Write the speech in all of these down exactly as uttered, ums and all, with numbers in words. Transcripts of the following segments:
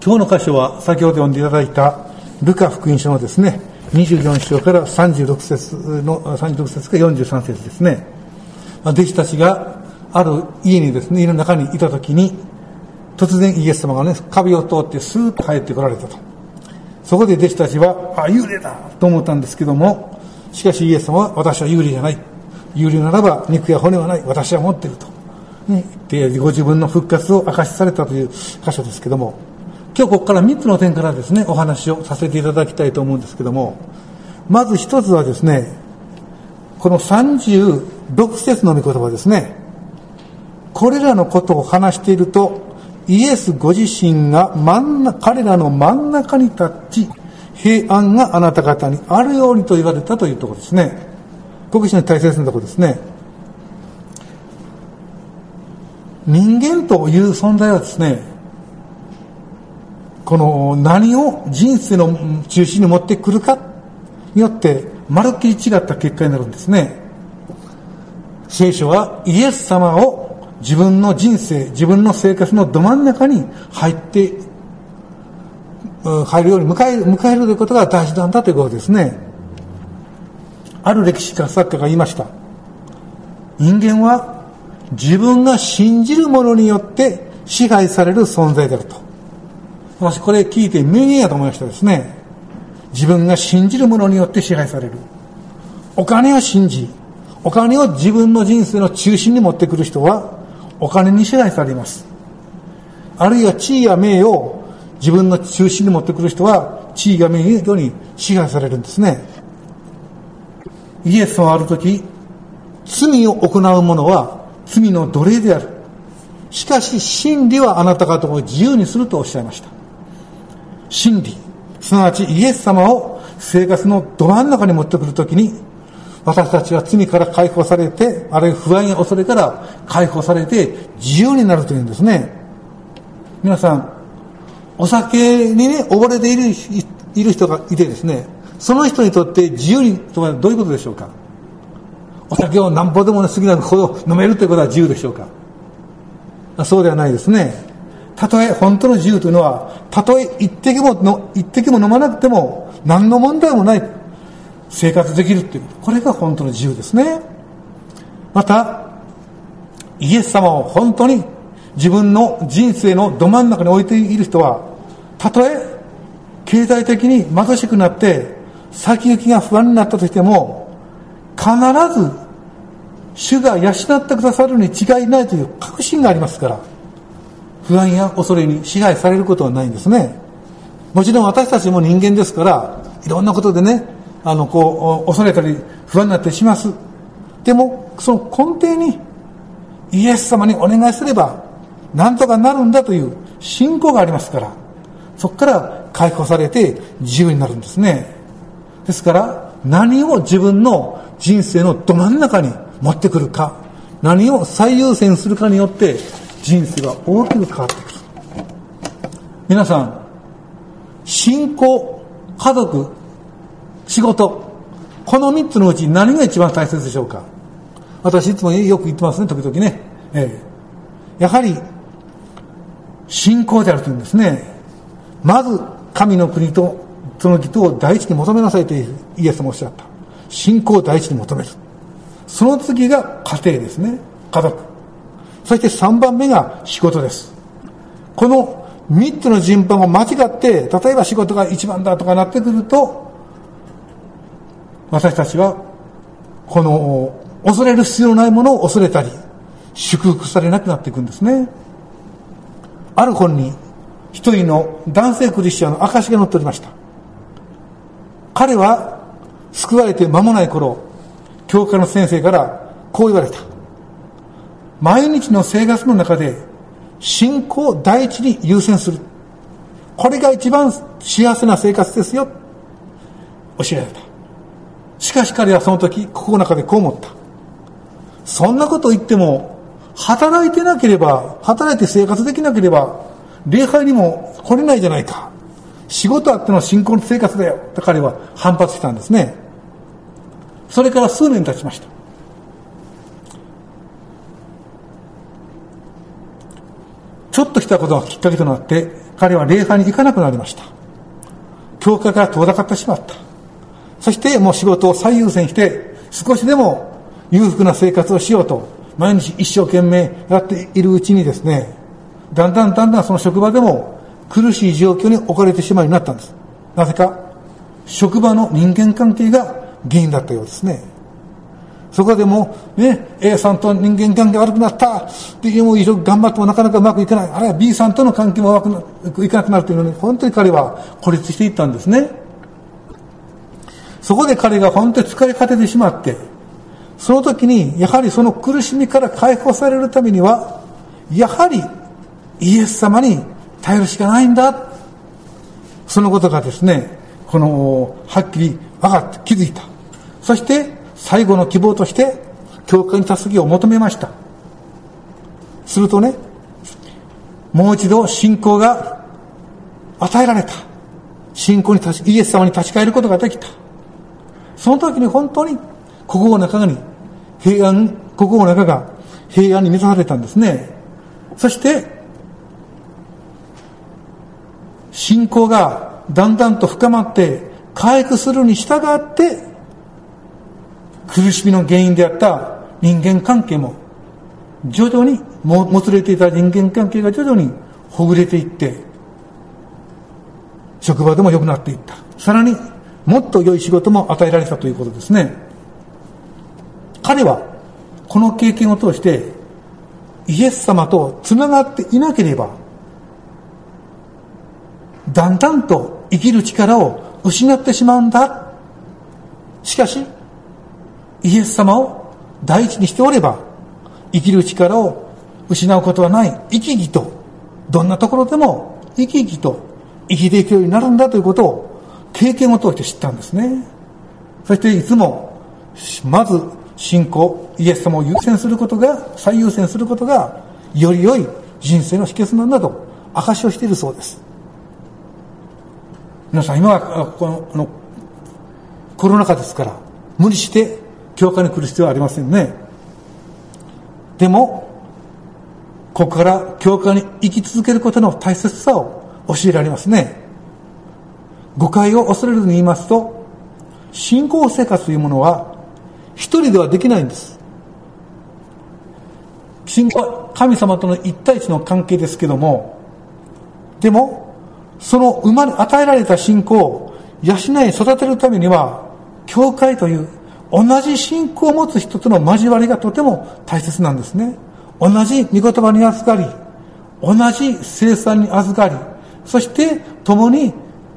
今日の箇所は先ほど読んでいただいたルカ福音書のですね、にじゅうよん章からさんじゅうろく節の、さんじゅうろく節からよんじゅうさん節ですね。弟子たちがある家にですね、家の中にいたときに、突然イエス様がね、壁を通ってスーッと入ってこられたと。そこで弟子たちは、あ、幽霊だと思ったんですけども、しかしイエス様は、私は幽霊じゃない。幽霊ならば肉や骨はない。私は持っていると。ね、で、ご自分の復活を明かしされたという箇所ですけども、今日ここからみっつの点からですね、お話をさせていただきたいと思うんですけども、まず一つはですね、このさんじゅうろく節の御言葉ですね。これらのことを話していると、イエスご自身が真ん中、彼らの真ん中に立ち、平安があなた方にあるようにと言われたというところですね。ここ非常に大切なところですね。人間という存在はですね、この何を人生の中心に持ってくるかによってまるっきり違った結果になるんですね。聖書はイエス様を自分の人生、自分の生活のど真ん中に入って入るように迎える、迎えるということが大事なんだということですね。ある歴史家作家が言いました。人間は自分が信じるものによって支配される存在であると。私これ聞いて名言やと思いましたですね。自分が信じるものによって支配される。お金を信じ、お金を自分の人生の中心に持ってくる人はお金に支配されます。あるいは地位や名誉を自分の中心に持ってくる人は地位や名誉に支配されるんですね。イエスはある時、罪を行う者は罪の奴隷である。しかし真理はあなた方を自由にするとおっしゃいました。真理、すなわちイエス様を生活のど真ん中に持ってくるときに、私たちは罪から解放されて、あるいは不安や恐れから解放されて自由になるというんですね。皆さん、お酒にね、溺れている、いる人がいてですね、その人にとって自由にとはどういうことでしょうか。お酒を何歩でもね、好きなほど飲めるということは自由でしょうか。そうではないですね。たとえ本当の自由というのは、たとえ一滴もの一滴も飲まなくても何の問題もない生活できるという、これが本当の自由ですね。またイエス様を本当に自分の人生のど真ん中に置いている人は、たとえ経済的に貧しくなって先行きが不安になったとしても、必ず主が養ってくださるに違いないという確信がありますから、不安や恐れに支配されることはないんですね。もちろん私たちも人間ですから、いろんなことでね、あのこう恐れたり不安になったりします。でもその根底にイエス様にお願いすればなんとかなるんだという信仰がありますから、そこから解放されて自由になるんですね。ですから何を自分の人生のど真ん中に持ってくるか、何を最優先するかによって人生が大きく変わってくる。皆さん、信仰、家族、仕事、この三つのうち何が一番大切でしょうか。私いつもよく言ってますね、時々ね、ええ、やはり信仰であるというんですね。まず神の国とその義とを第一に求めなさいとイエス様おっしゃった。信仰を第一に求める。その次が家庭ですね、家族。そして三番目が仕事です。この三つの順番を間違って、例えば仕事が一番だとかなってくると、私たちはこの恐れる必要のないものを恐れたり祝福されなくなっていくんですね。ある本に一人の男性クリスチャンの証が載っておりました。彼は救われて間もない頃、教科の先生からこう言われた。毎日の生活の中で信仰を第一に優先する。これが一番幸せな生活ですよ。教えられた。しかし彼はその時、心の中でこう思った。そんなことを言っても、働いてなければ、働いて生活できなければ、礼拝にも来れないじゃないか。仕事あっての信仰の生活だよ。と彼は反発したんですね。それから数年経ちました。ちょっとしたことがきっかけとなって、 彼は礼拝に行かなくなりました。教会から遠ざかってしまった。そしてもう仕事を最優先して少しでも裕福な生活をしようと毎日一生懸命やっているうちにですね、だんだんだんだんその職場でも苦しい状況に置かれてしまうようになったんです。なぜか職場の人間関係が原因だったようですね。そこでもね、A さんと人間関係悪くなったっていう、もう一生頑張ってもなかなかうまくいかない、あるいは B さんとの関係もうまくいかなくなるというのに、本当に彼は孤立していったんですね。そこで彼が本当に疲れ果ててしまって、その時にやはりその苦しみから解放されるためにはやはりイエス様に頼るしかないんだ、そのことがですね、このはっきり分かって気づいた。そして最後の希望として教会に助けを求めました。するとね、もう一度信仰が与えられた。信仰に立ちイエス様に立ち返ることができた。その時に本当に心の中に平安、心の中が平安に満たされたんですね。そして信仰がだんだんと深まって回復するに従って苦しみの原因であった人間関係も徐々にももつれていた人間関係が徐々にほぐれていって職場でも良くなっていった。さらにもっと良い仕事も与えられたということですね。彼はこの経験を通してイエス様とつながっていなければだんだんと生きる力を失ってしまうんだ。しかしイエス様を第一にしておれば生きる力を失うことはない。生き生きとどんなところでも生き生きと生きていくようになるんだということを経験を通して知ったんですね。そしていつもまず信仰、イエス様を優先することが、最優先することがより良い人生の秘訣なんだと証しをしているそうです。皆さん、今はこのあのコロナ禍ですから無理して教会に来る必要はありませんね。でもここから教会に生き続けることの大切さを教えられますね。誤解を恐れずに言いますと、信仰生活というものは一人ではできないんです。信仰は神様との一対一の関係ですけども、でもその生まれ与えられた信仰を養い育てるためには教会という同じ信仰を持つ人との交わりがとても大切なんですね。同じ御言葉に預かり、同じ聖餐に預かり、そして共に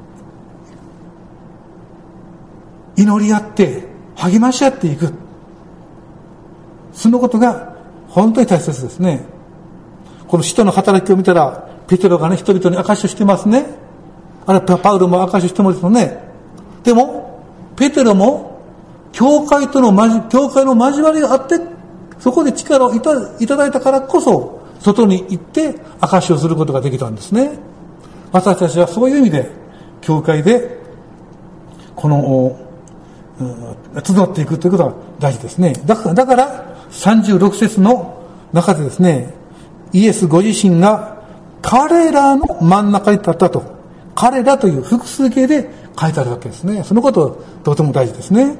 祈り合って励まし合っていく、そのことが本当に大切ですね。この使徒の働きを見たらペテロがね、人々に証しをしてますね。あれパウロも証しをしてますよね。でもペテロも教会との交教会の交わりがあって、そこで力をいた、いただいたからこそ外に行って証しをすることができたんですね。私たちはそういう意味で教会でこの集っていくということが大事ですね。だから、だからさんじゅうろく節の中でですね、イエスご自身が彼らの真ん中に立ったと、彼らという複数形で書いてあるわけですね。そのこととても大事ですね。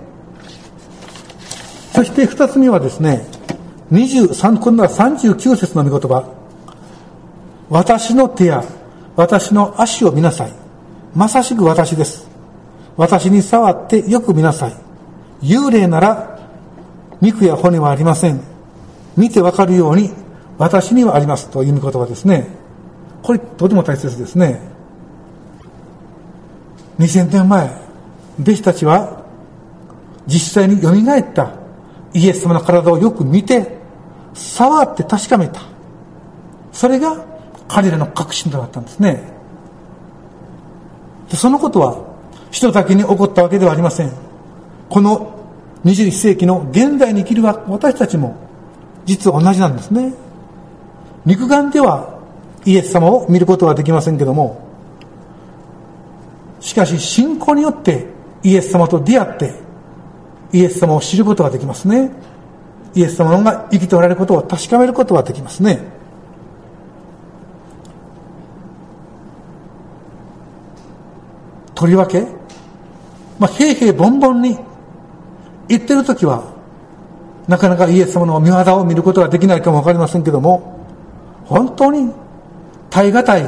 そして二つ目はですね、にじゅうさん、今度はさんじゅうきゅう節の御言葉。私の手や私の足を見なさい。まさしく私です。私に触ってよく見なさい。幽霊なら肉や骨はありません。見てわかるように私にはありますという御言葉ですね。これとても大切ですね。にせんねんまえ、弟子たちは実際によみがえったイエス様の体をよく見て触って確かめた。それが彼らの確信となったんですね。でそのことは人だけに起こったわけではありません。このにじゅういっ世紀の現代に生きる私たちも実は同じなんですね。肉眼ではイエス様を見ることはできませんけども、しかし信仰によってイエス様と出会ってイエス様を知ることができますね。イエス様が生きておられることを確かめることができますね。 とりわけ、まあ、平々凡々に言ってるときは、なかなかイエス様の御業を見ることができないかもわかりませんけども、本当に耐え難い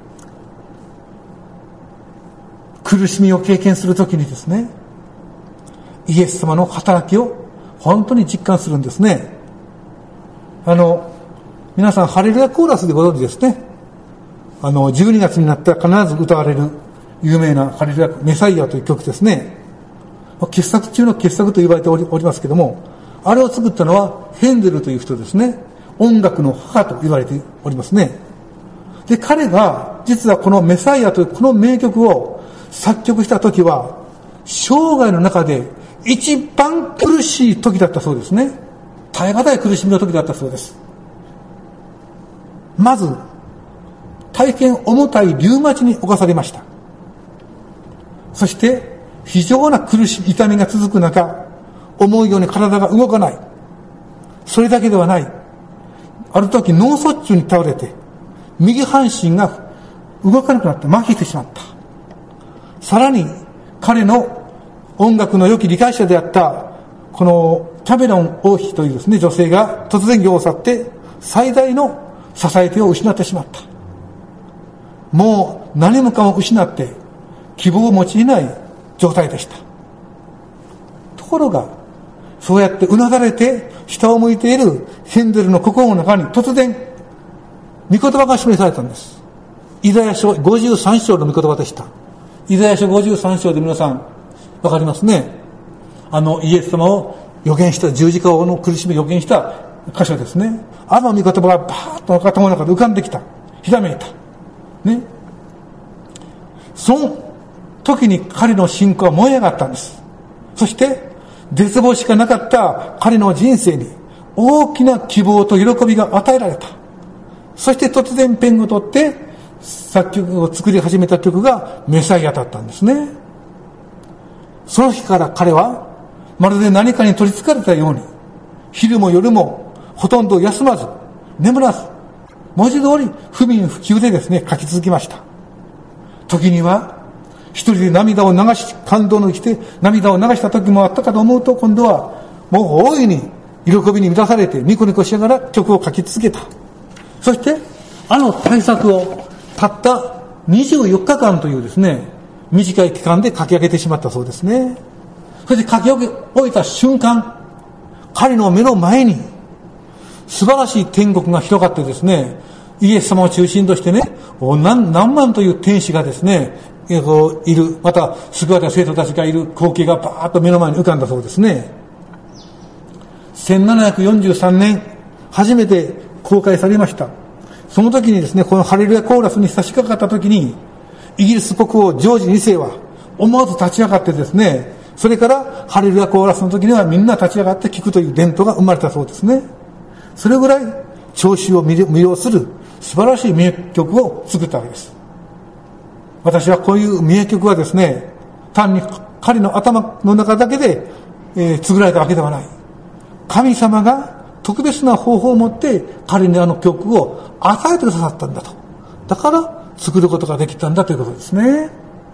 苦しみを経験するときにですね、イエス様の働きを本当に実感するんですね。あの、皆さんハレルヤコーラスでご存知ですね。あの、じゅうにがつになったら必ず歌われる有名なハレルヤメサイアという曲ですね。傑作中の傑作と言われておりますけども、あれを作ったのはヘンデルという人ですね。音楽の母と言われておりますね。で、彼が実はこのメサイアというこの名曲を作曲した時は、生涯の中で一番苦しい時だったそうですね。耐え難い苦しみの時だったそうです。まず、大変重たいリウマチに侵されました。そして、非常な苦しみ、痛みが続く中、思うように体が動かない。それだけではない。ある時脳卒中に倒れて、右半身が動かなくなって麻痺してしまった。さらに、彼の音楽の良き理解者であった、このキャメロン王妃というですね、女性が突然世を去って、最大の支え手を失ってしまった。もう何もかも失って、希望を持ち得ない状態でした。ところが、そうやってうなだれて下を向いているヘンデルの心の中に突然、御言葉が示されたんです。イザヤ書ごじゅうさん章の御言葉でした。イザヤ書ごじゅうさん章で皆さん、わかりますね。あの、イエス様を予言した、十字架の苦しみを予言した箇所ですね。あの御言葉がバーッと頭の中で浮かんできた。ひらめいた。ね。その時に彼の信仰は燃え上がったんです。そして、絶望しかなかった彼の人生に大きな希望と喜びが与えられた。そして突然ペンを取って作曲を作り始めた曲がメサイアだったんですね。その日から彼はまるで何かに取り憑かれたように、昼も夜もほとんど休まず眠らず、文字通り不眠不休でですね、書き続けました。時には一人で涙を流し、感動の生きて涙を流した時もあったかと思うと、今度はもう大いに喜びに満たされてニコニコしながら曲を書き続けた。そしてあの大作をたったにじゅうよっかかんというですね、短い期間で書き上げてしまったそうですね。そして書き終えた瞬間、彼の目の前に素晴らしい天国が広がってですね、イエス様を中心としてね、何, 何万という天使がですね、いる、また救われた生徒たちがいる光景がバーッと目の前に浮かんだそうですね。せんななひゃくよんじゅうさんねん、初めて公開されました。その時にですね、このハレルヤコーラスに差し掛かった時に、イギリス国王ジョージにせいは思わず立ち上がってですね、それからハレルヤコーラスの時にはみんな立ち上がって聞くという伝統が生まれたそうですね。それぐらい聴衆を魅了する素晴らしい名曲を作ったわけです。私はこういう名曲はですね、単に彼の頭の中だけで、えー、作られたわけではない。神様が特別な方法を持って彼にあの曲を与えてくださったんだと。だから作ることができたんだということですね。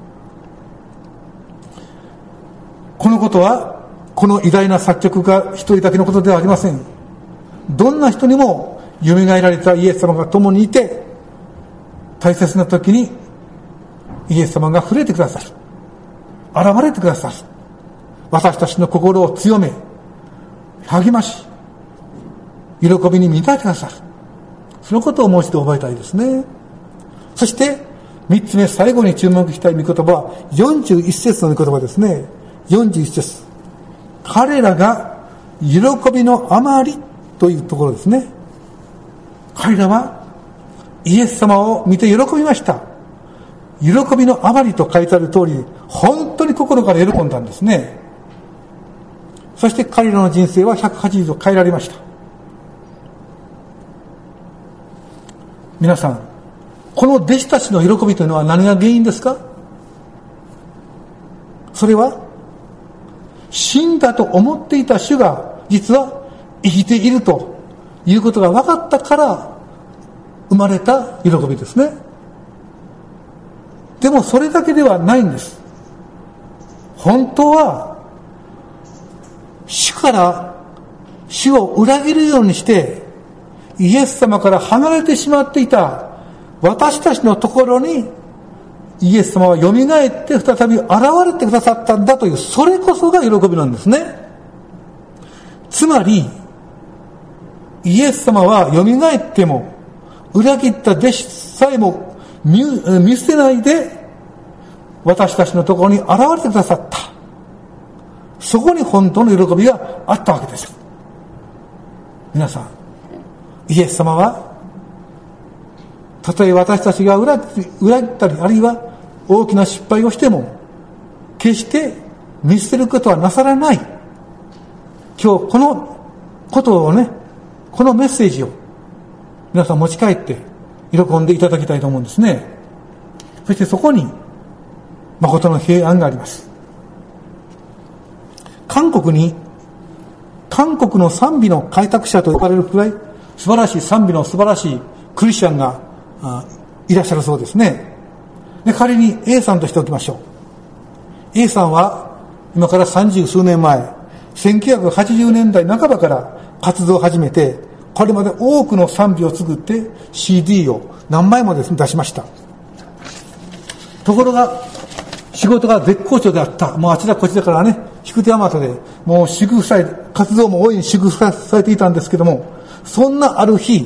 このことはこの偉大な作曲家一人だけのことではありません。どんな人にも蘇られたイエス様が共にいて、大切な時にイエス様が触れてくださる。現れてくださる。私たちの心を強め、励まし、喜びに満たしてくださる。そのことをもう一度覚えたいですね。そして、三つ目、最後に注目したい御言葉は、よんじゅういっ節の御言葉ですね。よんじゅういっ節。彼らが喜びのあまりというところですね。彼らはイエス様を見て喜びました。喜びのあまりと書いてある通り、本当に心から喜んだんですね。そして彼らの人生はひゃくはちじゅうど変えられました。皆さん、この弟子たちの喜びというのは何が原因ですか？それは、死んだと思っていた主が実は生きているということが分かったから生まれた喜びですね。でもそれだけではないんです。 本当は主から主を裏切るようにしてイエス様から離れてしまっていた私たちのところにイエス様はよみがえって再び現れてくださったんだという、それこそが喜びなんですね。つまりイエス様はよみがえっても裏切った弟子さえも 見, 見捨てないで私たちのところに現れてくださった。そこに本当の喜びがあったわけです。皆さん、イエス様はたとえ私たちが裏切ったり、あるいは大きな失敗をしても決して見捨てることはなさらない。今日このことをね、このメッセージを皆さん持ち帰って喜んでいただきたいと思うんですね。そしてそこに誠の平安があります。韓国に韓国の賛美の開拓者と呼ばれるくらい素晴らしい賛美の素晴らしいクリスチャンがいらっしゃるそうですね。で、仮に A さんとしておきましょう。 A さんは今から三十数年前、せんきゅうひゃくはちじゅうねんだいなかばから活動を始めて、これまで多くの賛美を作って シーディー を何枚もですね出しました。ところが仕事が絶好調であった。もうあちらこちらからね、引く手あまたでもう祝福され、活動も大いに祝福されていたんですけども、そんなある日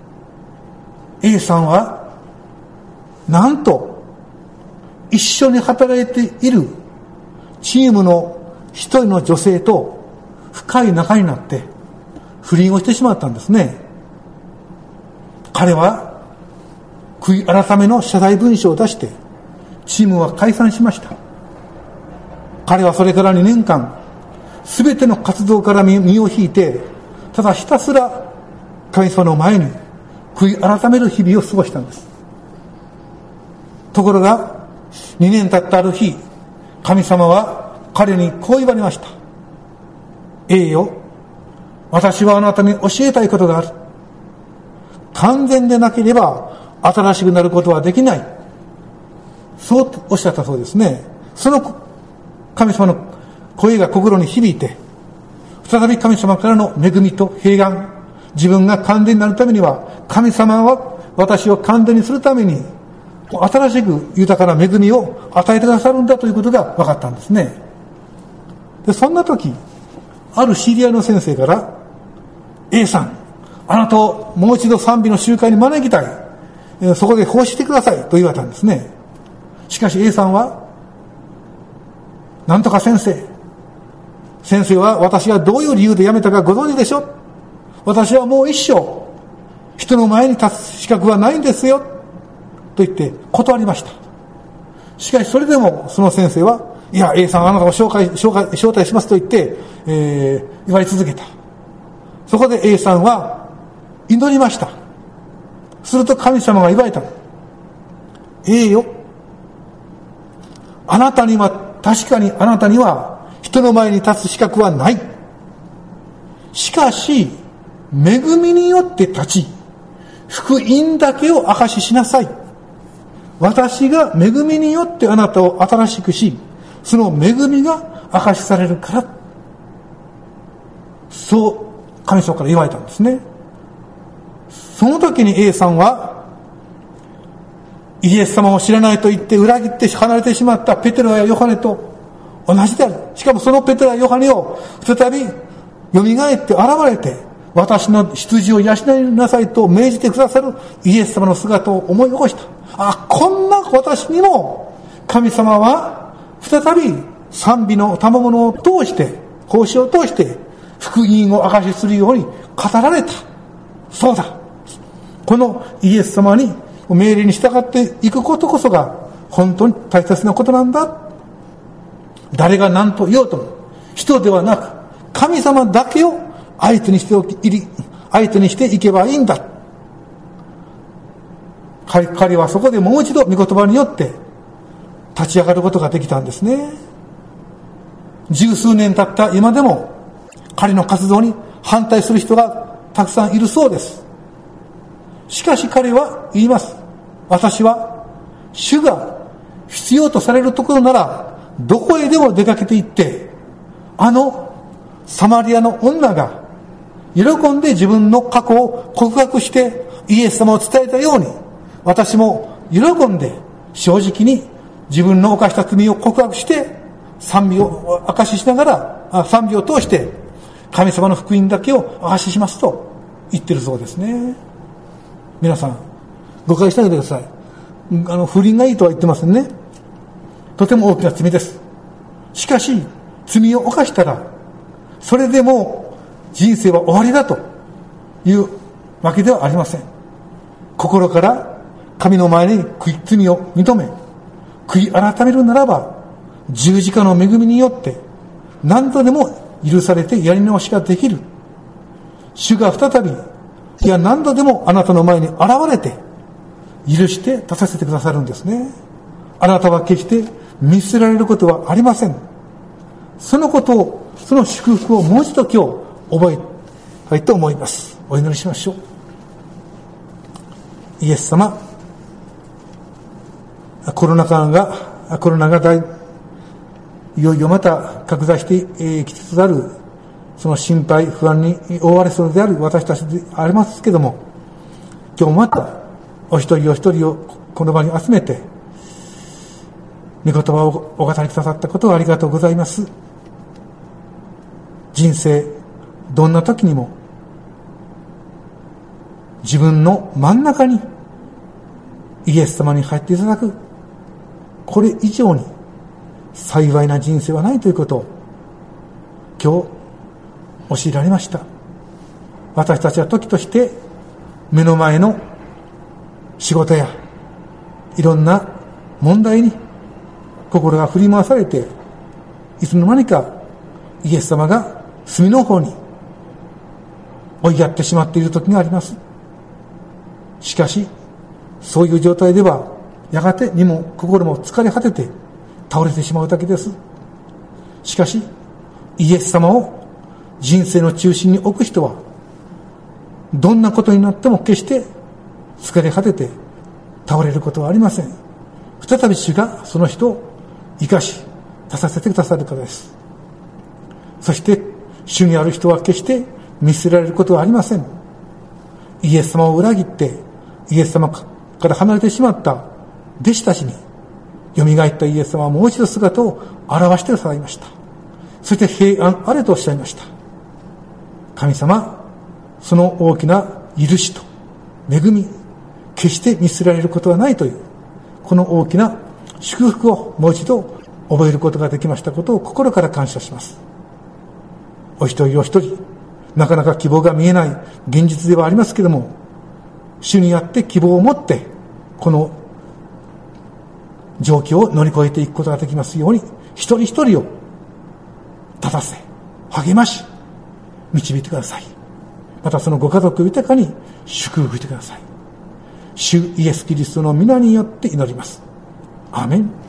A さんはなんと一緒に働いているチームの一人の女性と深い仲になって不倫をしてしまったんですね。彼は悔い改めの謝罪文書を出してチームは解散しました。彼はそれからにねんかん全ての活動から身を引いて、ただひたすら神様の前に悔い改める日々を過ごしたんです。ところがにねん経ったある日、神様は彼にこう言われました。ええよ、私はあなたに教えたいことがある。完全でなければ新しくなることはできない。そうおっしゃったそうですね。その神様の声が心に響いて、再び神様からの恵みと平安、自分が完全になるためには神様は私を完全にするために新しく豊かな恵みを与えてくださるんだということが分かったんですね。で、そんな時、ある知り合いの先生から、 A さん、あなたをもう一度賛美の集会に招きたい、そこで奉仕してくださいと言われたんですね。しかし A さんは、なんとか先生先生は私がどういう理由で辞めたかご存知でしょ。私はもう一生人の前に立つ資格はないんですよと言って断りました。しかしそれでもその先生は、いや A さん、あなたを紹介紹介招待しますと言って、えー、言われ続けた。そこで A さんは祈りました。すると神様が言われた。ええよ、あなたには確かにあなたには人の前に立つ資格はない。しかし恵みによって立ち、福音だけを証ししなさい。私が恵みによってあなたを新しくし、その恵みが証しされるから、そう神様から言われたんですね。その時に A さんは、イエス様を知らないと言って裏切って離れてしまったペテロやヨハネと同じである。しかもそのペテロやヨハネを再び蘇って現れて、私の羊を養いなさいと命じてくださるイエス様の姿を思い起こした。あ、こんな私にも神様は再び賛美の賜物を通して、奉仕を通して福音を証しするように語られた。そうだ、このイエス様に命令に従っていくことこそが本当に大切なことなんだ。誰が何と言おうとも、人ではなく神様だけを相手にしておき、相手にしていけばいいんだ。彼はそこでもう一度御言葉によって立ち上がることができたんですね。十数年経った今でも彼の活動に反対する人がたくさんいるそうです。しかし彼は言います。私は主が必要とされるところならどこへでも出かけて行って、あのサマリアの女が喜んで自分の過去を告白してイエス様を伝えたように、私も喜んで正直に自分の犯した罪を告白して賛美を証ししながら、賛美を通して神様の福音だけを証ししますと言ってるそうですね。皆さん誤解しないでください。あの不倫がいいとは言ってませんね。とても大きな罪です。しかし罪を犯したらそれでもう人生は終わりだというわけではありません。心から神の前に罪を認め悔い改めるならば、十字架の恵みによって何度でも許されてやり直しができる。主が再び、いや何度でもあなたの前に現れて許して立たせてくださるんですね。あなたは決して見捨てられることはありません。そのことを、その祝福をもう一度今日覚えたいと思います。お祈りしましょう。イエス様、コロナ禍がコロナが大いよいよまた拡大してきつつある、その心配不安に覆われそうである私たちでありますけども、今日またお一人お一人をこの場に集めて御言葉をお語りくださったことをありがとうございます。人生どんな時にも自分の真ん中にイエス様に入っていただく、これ以上に幸いな人生はないということを今日教えられました。私たちは時として目の前の仕事やいろんな問題に心が振り回されて、いつの間にかイエス様が隅の方に追いやってしまっている時があります。しかしそういう状態ではやがて身も心も疲れ果てて倒れてしまうだけです。しかしイエス様を人生の中心に置く人はどんなことになっても決して疲れ果てて倒れることはありません。再び主がその人を生かし立たせてくださるからです。そして主にある人は決して見捨てられることはありません。イエス様を裏切ってイエス様から離れてしまった弟子たちに蘇ったイエス様はもう一度姿を現してくださいました。そして平安あれとおっしゃいました。神様、その大きな許しと恵み、決して見捨てられることはないというこの大きな祝福をもう一度覚えることができましたことを心から感謝します。お一人お一人なかなか希望が見えない現実ではありますけれども、主にあって希望を持ってこの状況を乗り越えていくことができますように、一人一人を立たせ励まし導いてください。またそのご家族を豊かに祝福してください。主イエスキリストの皆によって祈ります。アーメン。